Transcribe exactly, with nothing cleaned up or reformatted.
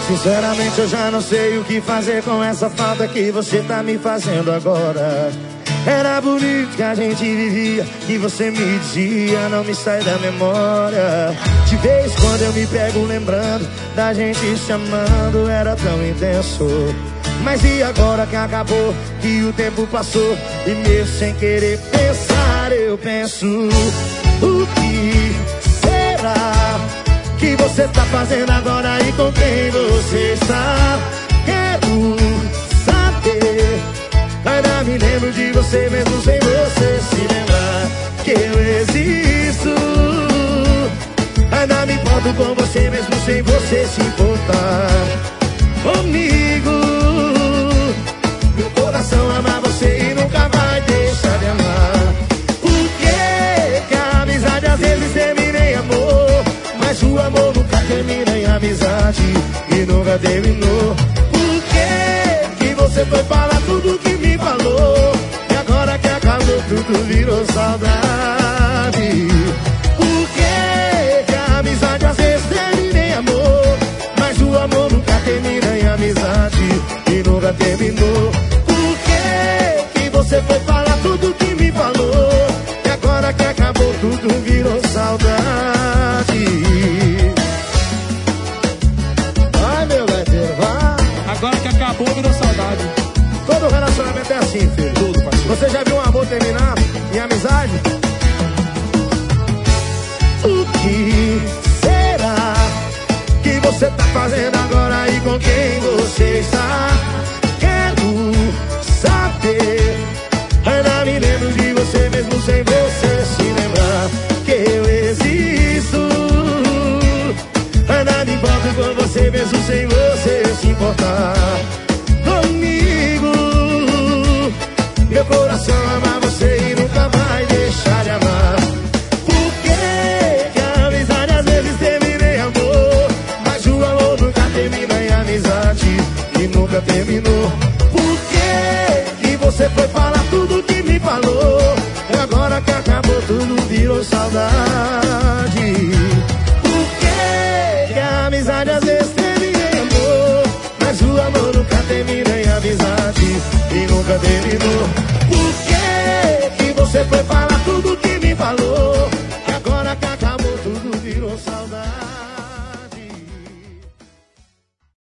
Sinceramente eu já não sei o que fazer com essa falta que você tá me fazendo agora. Era bonito que a gente vivia, que você me dizia, não me sai da memória. De vez em quando eu me pego lembrando da gente se amando, era tão intenso. Mas e agora que acabou, que o tempo passou, e mesmo sem querer pensar eu penso: o que será que você tá fazendo agora e com quem você está? Quero saber. Ainda me lembro de você mesmo sem você se lembrar que eu existo. Ainda me importo com você mesmo sem você se importar comigo. Meu coração ama você e nunca vai deixar de amar. Por que que a amizade às vezes termina em amor, mas o amor nunca termina em amizade e nunca terminou? Por que que você foi falar tudo que me falou e agora que acabou tudo virou saudade? Por que que a amizade às vezes termina em amor, mas o amor nunca termina em amizade e nunca terminou? Por que que você foi falar tudo que me falou e agora que acabou tudo virou saudade? Vai, meu gaiteiro, vai. Agora que acabou virou saudade. Todo relacionamento é assim, filho. Tudo, parceiro. Você já viu um amor terminar em amizade? O que será que você tá fazendo agora e com quem você está? Quero saber. Ainda me lembro de você mesmo sem você se lembrar que eu existo. Ainda me importo com você mesmo sem você se importar comigo. Meu coração ama você e nunca vai deixar de amar. Por que que a amizade às vezes termina em amor, mas o amor nunca termina em amizade e nunca terminou? Por que que você foi falar tudo que me falou e agora que acabou tudo virou saudade? Por que que a amizade às vezes termina em amor, mas o amor nunca termina em amizade e nunca terminou? Por que que você foi falar